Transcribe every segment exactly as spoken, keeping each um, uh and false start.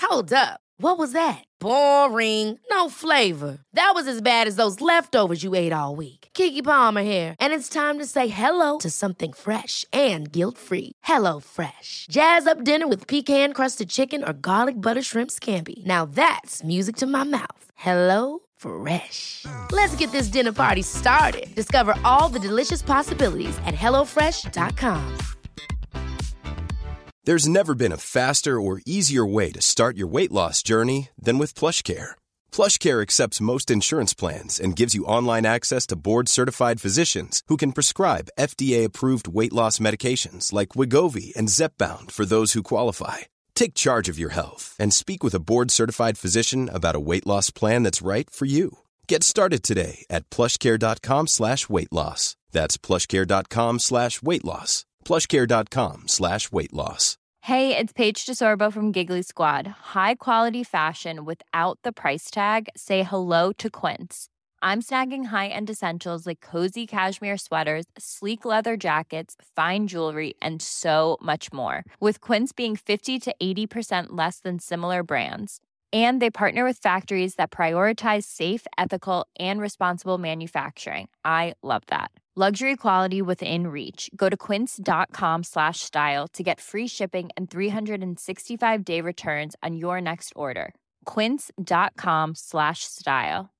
Hold up. What was that? Boring. No flavor. That was as bad as those leftovers you ate all week. Keke Palmer here, and it's time to say hello to something fresh and guilt-free. Hello Fresh. Jazz up dinner with pecan-crusted chicken or garlic butter shrimp scampi. Now that's music to my mouth. Hello Fresh. Let's get this dinner party started. Discover all the delicious possibilities at hello fresh dot com. There's never been a faster or easier way to start your weight loss journey than with PlushCare. PlushCare accepts most insurance plans and gives you online access to board-certified physicians who can prescribe F D A-approved weight loss medications like Wegovy and Zepbound for those who qualify. Take charge of your health and speak with a board-certified physician about a weight loss plan that's right for you. Get started today at plushcare.com slash weight loss. That's plushcare.com slash weight loss. plushcare.com slash weight loss. Hey, it's Paige DeSorbo from Giggly Squad. High quality fashion without the price tag. Say hello to Quince. I'm snagging high-end essentials like cozy cashmere sweaters, sleek leather jackets, fine jewelry, and so much more. With Quince being fifty to eighty percent less than similar brands. And they partner with factories that prioritize safe, ethical, and responsible manufacturing. I love that. Luxury quality within reach. Go to quince.com slash style to get free shipping and three sixty-five day returns on your next order. Quince.com slash style.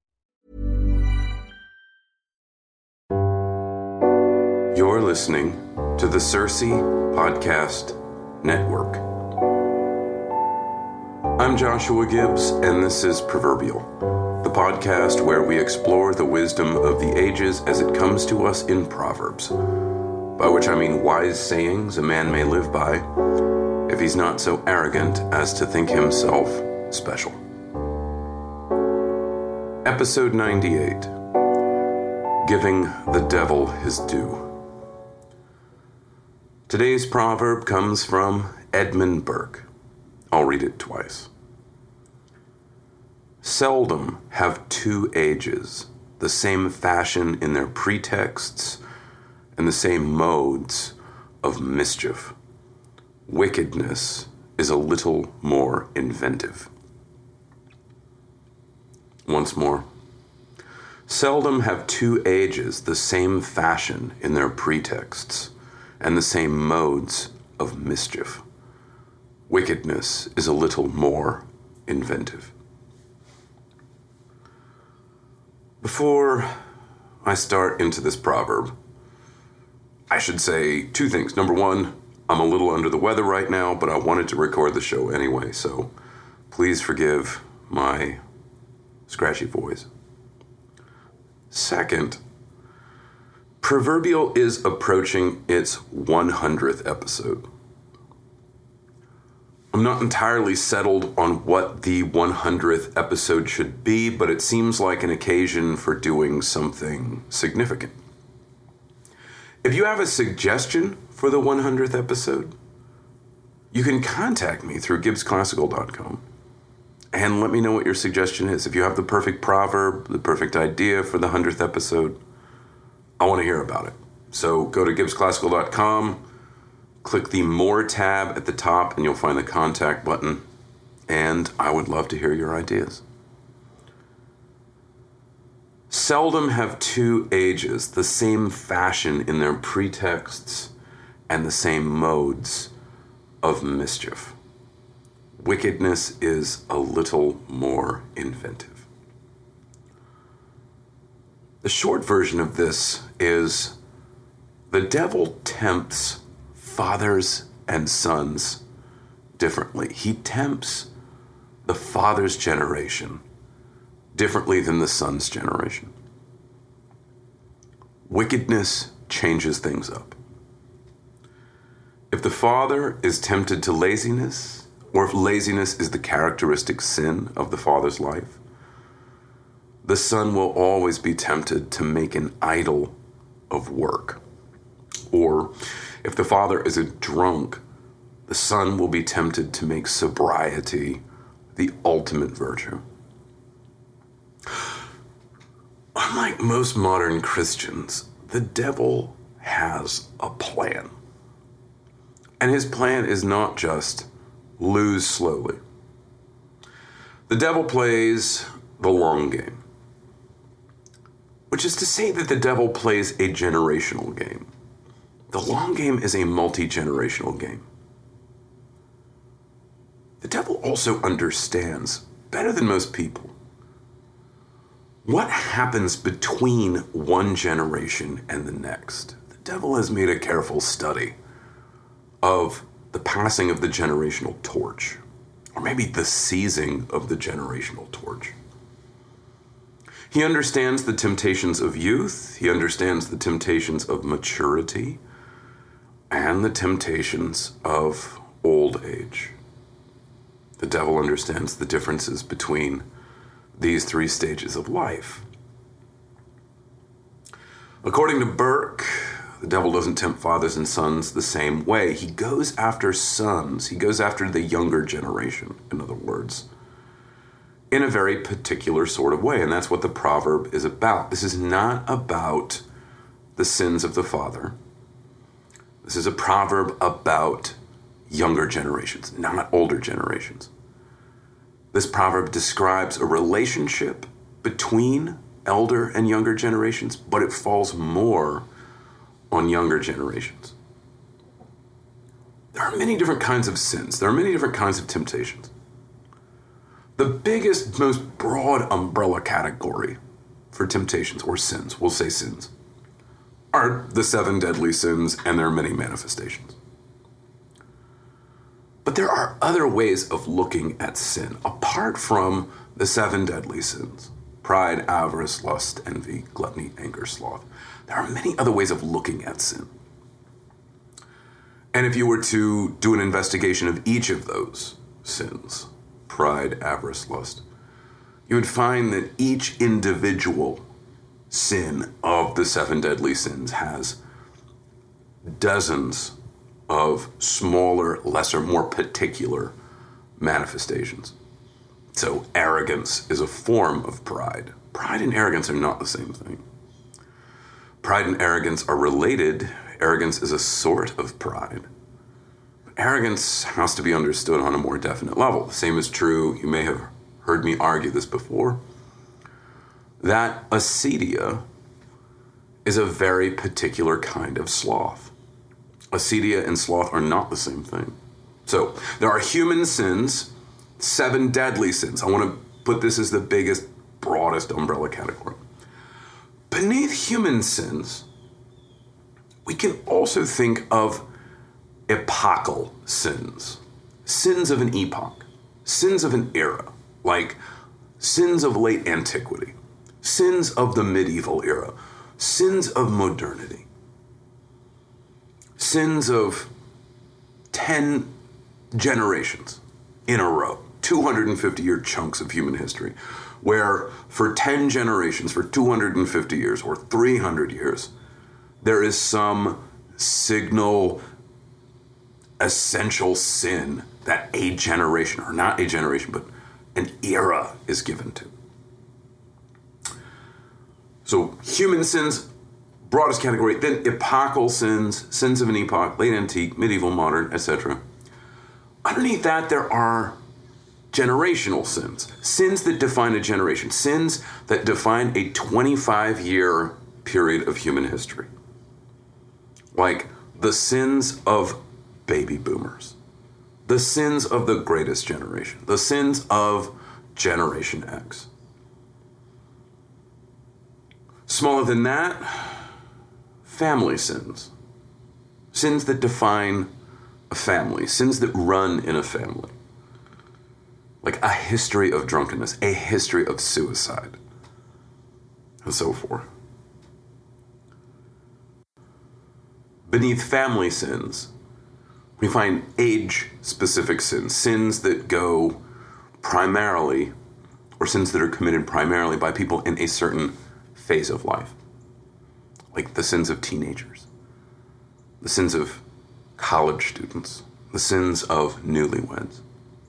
You're listening to the Circe Podcast Network. I'm Joshua Gibbs, and this is Proverbial, the podcast where we explore the wisdom of the ages as it comes to us in Proverbs, by which I mean wise sayings a man may live by if he's not so arrogant as to think himself special. Episode ninety-eight, Giving the Devil His Due. Today's proverb comes from Edmund Burke. I'll read it twice. Seldom have two ages the same fashion in their pretexts and the same modes of mischief. Wickedness is a little more inventive. Once more. Seldom have two ages the same fashion in their pretexts and the same modes of mischief. Wickedness is a little more inventive. Before I start into this proverb, I should say two things. Number one, I'm a little under the weather right now, but I wanted to record the show anyway, so please forgive my scratchy voice. Second, Proverbial is approaching its one hundredth episode. I'm not entirely settled on what the one hundredth episode should be, but it seems like an occasion for doing something significant. If you have a suggestion for the one hundredth episode, you can contact me through gibbs classical dot com and let me know what your suggestion is. If you have the perfect proverb, the perfect idea for the one hundredth episode, I want to hear about it. So go to gibbs classical dot com, click the More tab at the top, and you'll find the contact button, and I would love to hear your ideas. Seldom have two ages the same fashion in their pretexts and the same modes of mischief. Wickedness is a little more inventive. The short version of this is the devil tempts fathers and sons differently. He tempts the father's generation differently than the son's generation. Wickedness changes things up. If the father is tempted to laziness, or if laziness is the characteristic sin of the father's life, the son will always be tempted to make an idol of work. Or if the father is a drunk, the son will be tempted to make sobriety the ultimate virtue. Unlike most modern Christians, the devil has a plan. And his plan is not just lose slowly. The devil plays the long game, which is to say that the devil plays a generational game. The long game is a multi-generational game. The devil also understands, better than most people, what happens between one generation and the next. The devil has made a careful study of the passing of the generational torch, or maybe the seizing of the generational torch. He understands the temptations of youth, he understands the temptations of maturity, and the temptations of old age. The devil understands the differences between these three stages of life. According to Burke, the devil doesn't tempt fathers and sons the same way. He goes after sons. He goes after the younger generation, in other words, in a very particular sort of way. And that's what the proverb is about. This is not about the sins of the father. This is a proverb about younger generations, not older generations. This proverb describes a relationship between elder and younger generations, but it falls more on younger generations. There are many different kinds of sins. There are many different kinds of temptations. The biggest, most broad umbrella category for temptations, or sins, we'll say sins, are the seven deadly sins and their many manifestations. But there are other ways of looking at sin, apart from the seven deadly sins: pride, avarice, lust, envy, gluttony, anger, sloth. There are many other ways of looking at sin. And if you were to do an investigation of each of those sins, pride, avarice, lust, you would find that each individual sin of the seven deadly sins has dozens of smaller, lesser, more particular manifestations. So arrogance is a form of pride. Pride and arrogance are not the same thing. Pride and arrogance are related. Arrogance is a sort of pride. Arrogance has to be understood on a more definite level. The same is true, you may have heard me argue this before, that acedia is a very particular kind of sloth. Acedia and sloth are not the same thing. So there are human sins, seven deadly sins. I want to put this as the biggest, broadest umbrella category. Beneath human sins, we can also think of epochal sins, sins of an epoch, sins of an era, like sins of late antiquity, sins of the medieval era, sins of modernity, sins of ten generations in a row, two hundred fifty year chunks of human history, where for ten generations, for two hundred fifty years or three hundred years, there is some signal, essential sin that a generation, or not a generation, but an era is given to. So human sins, broadest category, then epochal sins, sins of an epoch, late antique, medieval, modern, et cetera. Underneath that, there are generational sins, sins that define a generation, sins that define a twenty-five year period of human history. Like the sins of baby boomers, the sins of the greatest generation, the sins of Generation X. Smaller than that, family sins, sins that define a family, sins that run in a family. Like a history of drunkenness, a history of suicide, and so forth. Beneath family sins, we find age-specific sins, sins that go primarily, or sins that are committed primarily by people in a certain phase of life. Like the sins of teenagers, the sins of college students, the sins of newlyweds.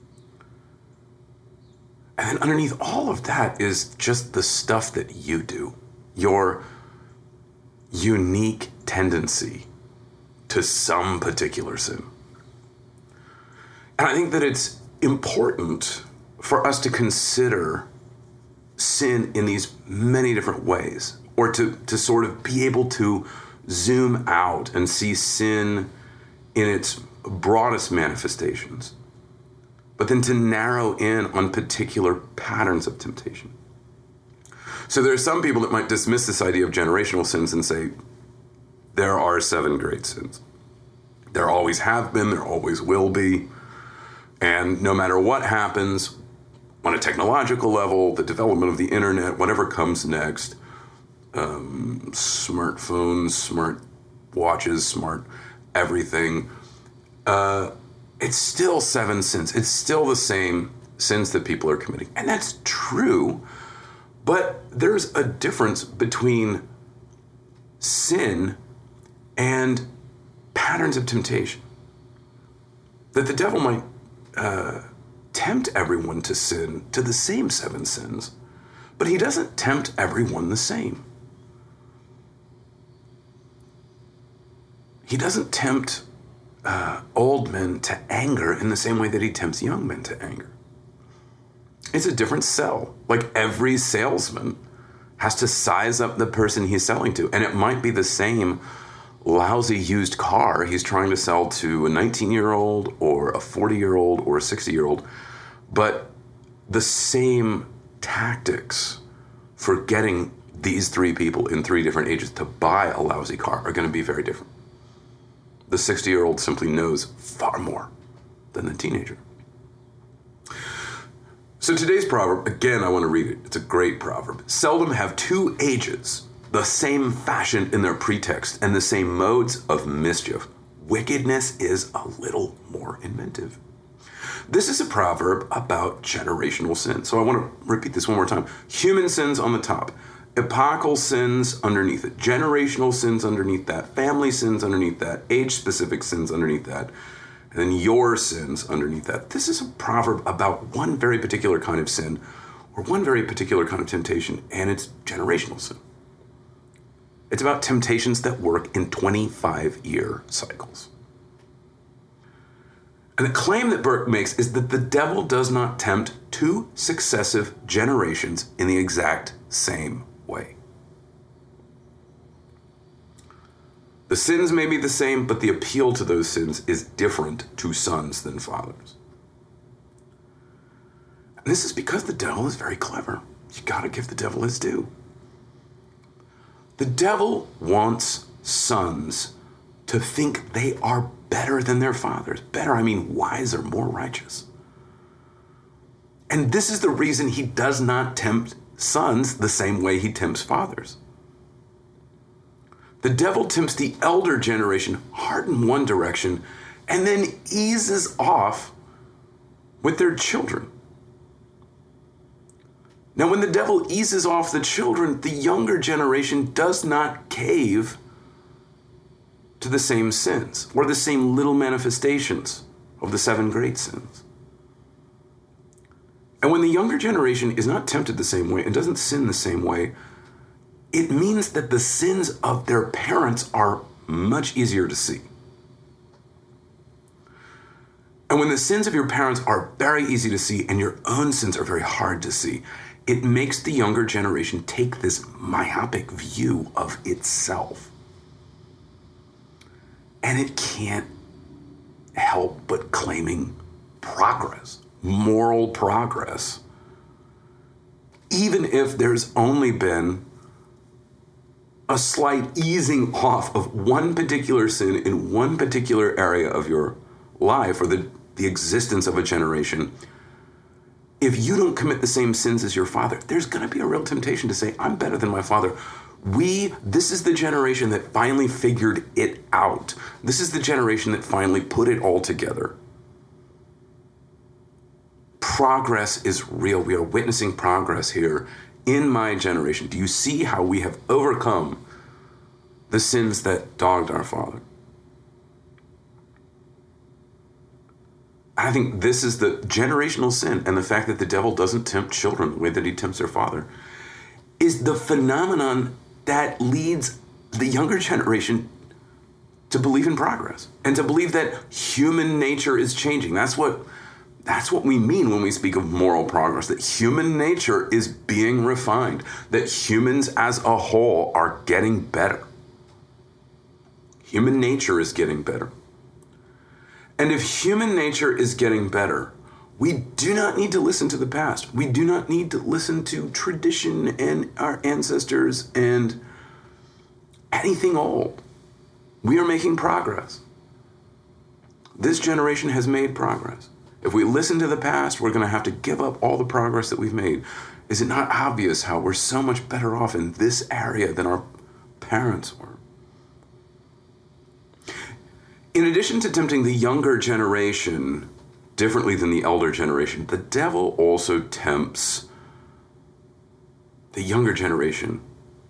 And then underneath all of that is just the stuff that you do, your unique tendency to some particular sin. And I think that it's important for us to consider sin in these many different ways, or to, to sort of be able to zoom out and see sin in its broadest manifestations, but then to narrow in on particular patterns of temptation. So there are some people that might dismiss this idea of generational sins and say, there are seven great sins. There always have been, there always will be. And no matter what happens on a technological level, the development of the internet, whatever comes next, um, smartphones, smart watches, smart everything, uh, it's still seven sins. It's still the same sins that people are committing. And that's true, but there's a difference between sin and patterns of temptation. That the devil might uh, tempt everyone to sin, to the same seven sins, but he doesn't tempt everyone the same. He doesn't tempt uh, old men to anger in the same way that he tempts young men to anger. It's a different sell. Like every salesman has to size up the person he's selling to, and it might be the same lousy used car he's trying to sell to a nineteen-year-old or a forty-year-old or a sixty-year-old, but the same tactics for getting these three people in three different ages to buy a lousy car are going to be very different. The sixty-year-old simply knows far more than the teenager. So today's proverb, again, I want to read it. It's a great proverb. Seldom have two ages the same fashion in their pretext and the same modes of mischief. Wickedness is a little more inventive. This is a proverb about generational sin. So I want to repeat this one more time. Human sins on the top, epochal sins underneath it, generational sins underneath that, family sins underneath that, age-specific sins underneath that, and then your sins underneath that. This is a proverb about one very particular kind of sin or one very particular kind of temptation, and it's generational sin. It's about temptations that work in twenty-five-year cycles. And the claim that Burke makes is that the devil does not tempt two successive generations in the exact same way. The sins may be the same, but the appeal to those sins is different to sons than fathers. And this is because the devil is very clever. You gotta give the devil his due. The devil wants sons to think they are better than their fathers. Better, I mean wiser, more righteous. And this is the reason he does not tempt sons the same way he tempts fathers. The devil tempts the elder generation hard in one direction and then eases off with their children. Now, when the devil eases off the children, the younger generation does not cave to the same sins or the same little manifestations of the seven great sins. And when the younger generation is not tempted the same way and doesn't sin the same way, it means that the sins of their parents are much easier to see. And when the sins of your parents are very easy to see and your own sins are very hard to see, it makes the younger generation take this myopic view of itself. And it can't help but claiming progress, moral progress, even if there's only been a slight easing off of one particular sin in one particular area of your life or the, the existence of a generation. If you don't commit the same sins as your father, there's going to be a real temptation to say, I'm better than my father. We, this is the generation that finally figured it out. This is the generation that finally put it all together. Progress is real. We are witnessing progress here in my generation. Do you see how we have overcome the sins that dogged our father? I think this is the generational sin, and the fact that the devil doesn't tempt children the way that he tempts their father is the phenomenon that leads the younger generation to believe in progress and to believe that human nature is changing. That's what That's what we mean when we speak of moral progress, that human nature is being refined, that humans as a whole are getting better. Human nature is getting better. And if human nature is getting better, we do not need to listen to the past. We do not need to listen to tradition and our ancestors and anything old. We are making progress. This generation has made progress. If we listen to the past, we're going to have to give up all the progress that we've made. Is it not obvious how we're so much better off in this area than our parents were? In addition to tempting the younger generation differently than the elder generation, the devil also tempts the younger generation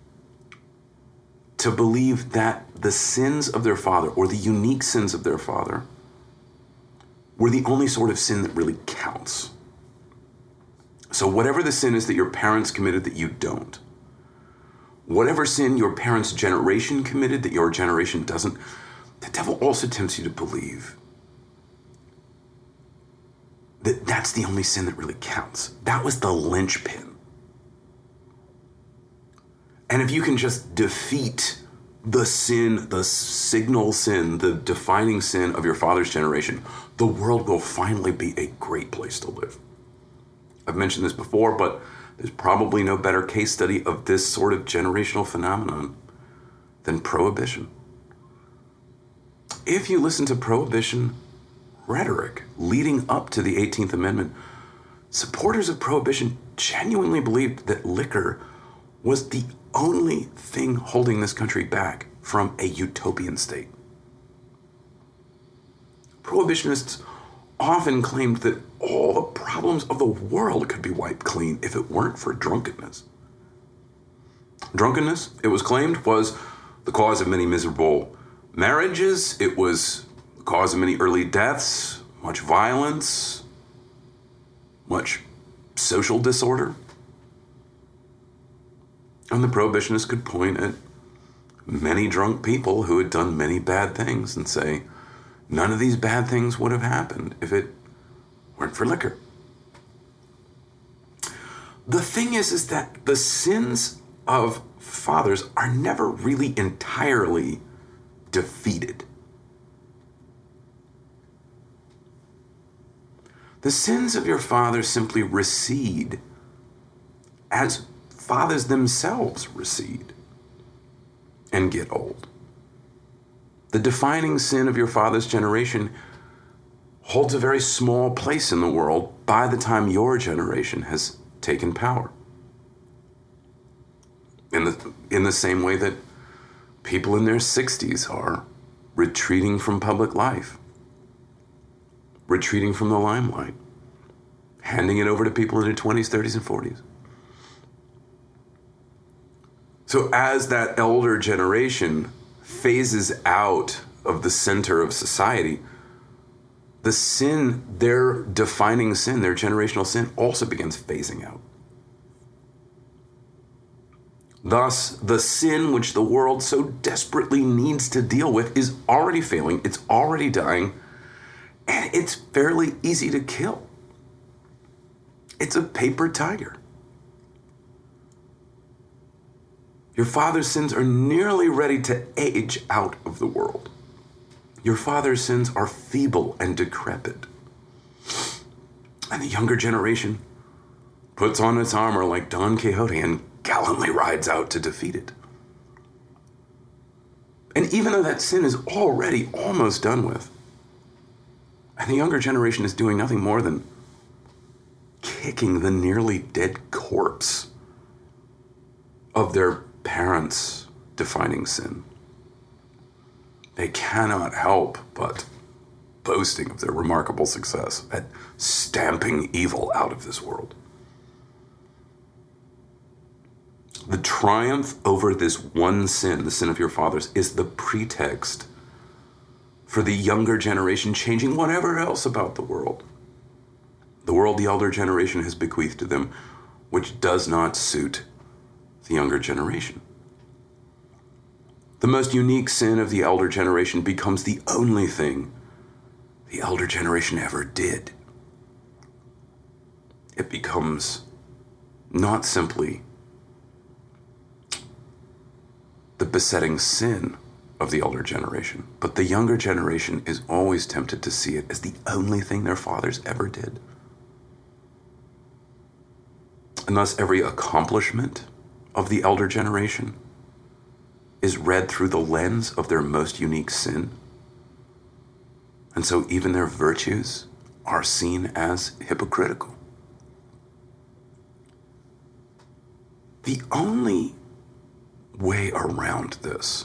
to believe that the sins of their father, or the unique sins of their father, were the only sort of sin that really counts. So whatever the sin is that your parents committed that you don't, whatever sin your parents' generation committed that your generation doesn't, the devil also tempts you to believe that that's the only sin that really counts. That was the linchpin. And if you can just defeat the sin, the signal sin, the defining sin of your father's generation, the world will finally be a great place to live. I've mentioned this before, but there's probably no better case study of this sort of generational phenomenon than prohibition. If you listen to prohibition rhetoric leading up to the eighteenth Amendment, supporters of prohibition genuinely believed that liquor was the only thing holding this country back from a utopian state. Prohibitionists often claimed that all the problems of the world could be wiped clean if it weren't for drunkenness. Drunkenness, it was claimed, was the cause of many miserable marriages. It was the cause of many early deaths, much violence, much social disorder. And the prohibitionists could point at many drunk people who had done many bad things and say, none of these bad things would have happened if it weren't for liquor. The thing is, is that the sins of fathers are never really entirely defeated. The sins of your father simply recede as fathers themselves recede and get old. The defining sin of your father's generation holds a very small place in the world by the time your generation has taken power. In the, in the same way that people in their sixties are retreating from public life, retreating from the limelight, handing it over to people in their twenties, thirties, and forties. So as that elder generation phases out of the center of society, the sin, their defining sin, their generational sin, also begins phasing out. Thus, the sin which the world so desperately needs to deal with is already failing, it's already dying, and it's fairly easy to kill. It's a paper tiger. Your father's sins are nearly ready to age out of the world. Your father's sins are feeble and decrepit. And the younger generation puts on its armor like Don Quixote and gallantly rides out to defeat it. And even though that sin is already almost done with, and the younger generation is doing nothing more than kicking the nearly dead corpse of their parents' defining sin, they cannot help but boasting of their remarkable success at stamping evil out of this world. The triumph over this one sin, the sin of your fathers, is the pretext for the younger generation changing whatever else about the world. The world the elder generation has bequeathed to them, which does not suit the younger generation. The most unique sin of the elder generation becomes the only thing the elder generation ever did. it becomes not simply the besetting sin of the elder generation, but the younger generation is always tempted to see it as the only thing their fathers ever did. And thus every accomplishment of the elder generation is read through the lens of their most unique sin. And so even their virtues are seen as hypocritical. The only way around this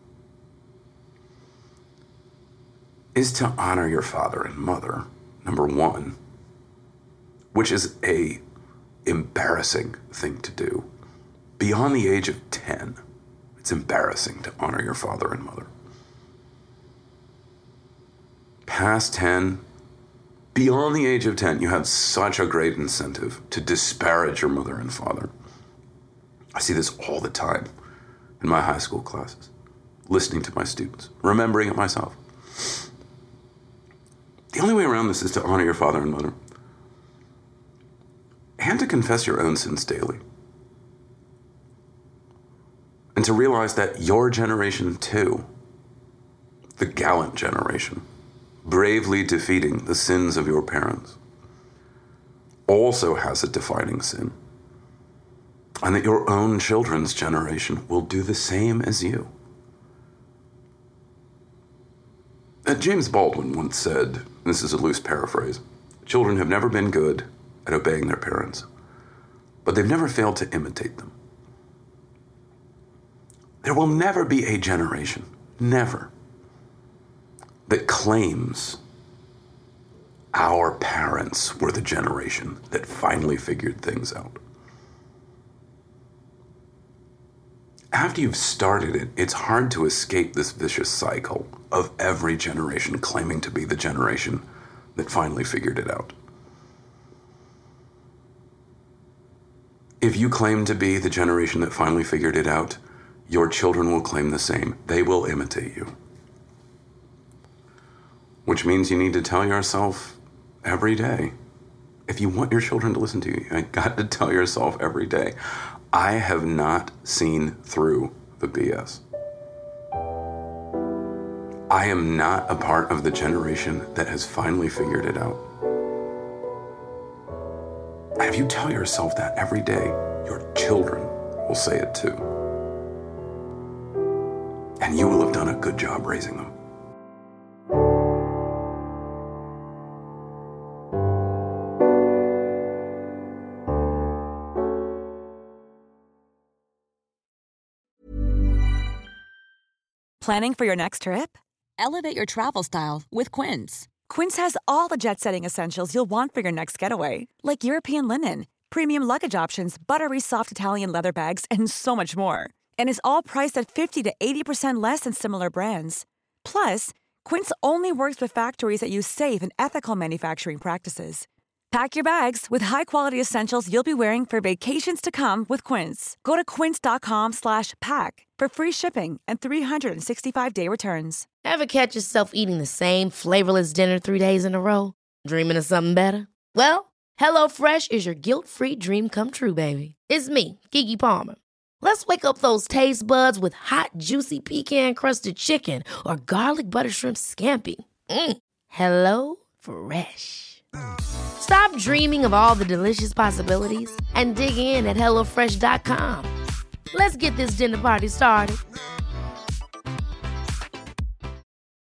is to honor your father and mother, number one, which is a embarrassing thing to do. Beyond the age of ten, it's embarrassing to honor your father and mother. Past ten, beyond the age of ten, you have such a great incentive to disparage your mother and father. I see this all the time in my high school classes, listening to my students, remembering it myself. The only way around this is to honor your father and mother and to confess your own sins daily. And to realize that your generation too, the gallant generation, bravely defeating the sins of your parents, also has a defining sin. And that your own children's generation will do the same as you. Uh, James Baldwin once said, this is a loose paraphrase, children have never been good at obeying their parents, but they've never failed to imitate them. There will never be a generation, never, that claims our parents were the generation that finally figured things out. After you've started it, it's hard to escape this vicious cycle of every generation claiming to be the generation that finally figured it out. If you claim to be the generation that finally figured it out, your children will claim the same. They will imitate you. Which means you need to tell yourself every day, if you want your children to listen to you, you got to tell yourself every day, I have not seen through the B S. I am not a part of the generation that has finally figured it out. And if you tell yourself that every day, your children will say it too. And you will have done a good job raising them. Planning for your next trip? Elevate your travel style with Quince. Quince has all the jet-setting essentials you'll want for your next getaway, like European linen, premium luggage options, buttery soft Italian leather bags, and so much more. And is all priced at fifty to eighty percent less than similar brands. Plus, Quince only works with factories that use safe and ethical manufacturing practices. Pack your bags with high-quality essentials you'll be wearing for vacations to come with Quince. Go to quince.com slash pack for free shipping and three sixty-five day returns. Ever catch yourself eating the same flavorless dinner three days in a row? Dreaming of something better? Well, HelloFresh is your guilt-free dream come true, baby. It's me, Keke Palmer. Let's wake up those taste buds with hot, juicy pecan-crusted chicken or garlic butter shrimp scampi. Mm. Hello Fresh. Stop dreaming of all the delicious possibilities and dig in at hello fresh dot com. Let's get this dinner party started.